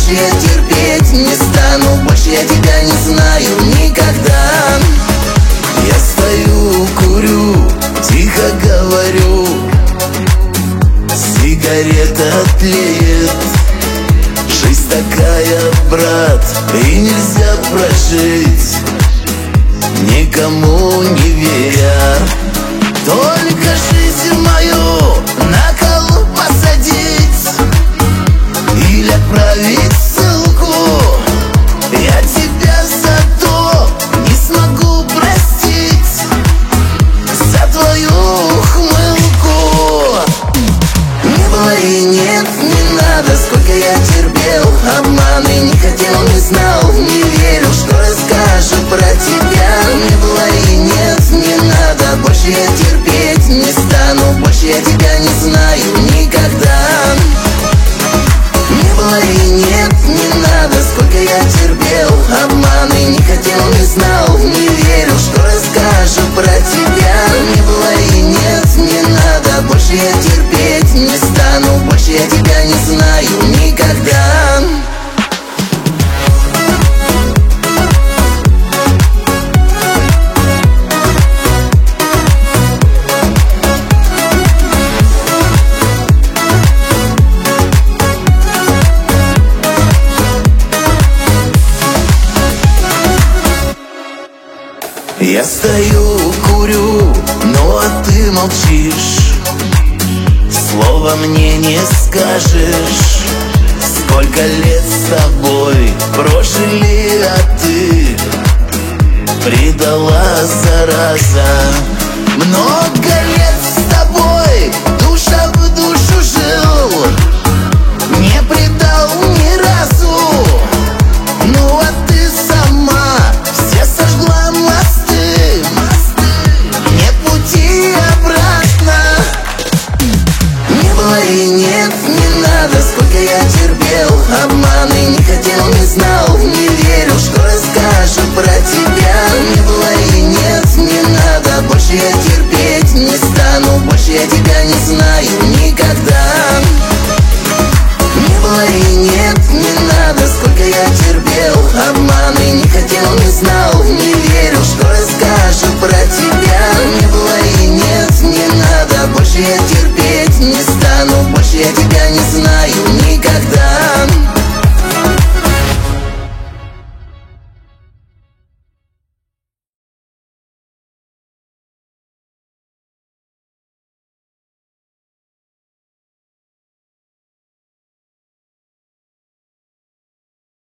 больше я терпеть не стану. Больше я тебя не знаю никогда. Я стою, курю, тихо говорю, сигарета тлеет. Жизнь такая, брат, и нельзя прожить, никому не веря. Только жизнь мою на кол посадить или отправить ссылку. Я тебя за то не смогу простить, за твою ухмылку. Не было и нет, не надо, сколько я терпел обманы, не хотел, не знал, не верил, что расскажут про тебя. Не было и нет, не надо, больше я терпеть не стану. Больше я тебя не знаю никогда. Не было и нет, не надо, сколько я терпел обманы, не хотел, не знал, не верил, что расскажут про тебя. Не было и нет, не надо, больше я терпеть не стану. Больше я тебя не знаю никогда. Я стою, курю, ну а ты молчишь, слова мне не скажешь. Сколько лет с тобой прожили, а ты предала, зараза. Много лет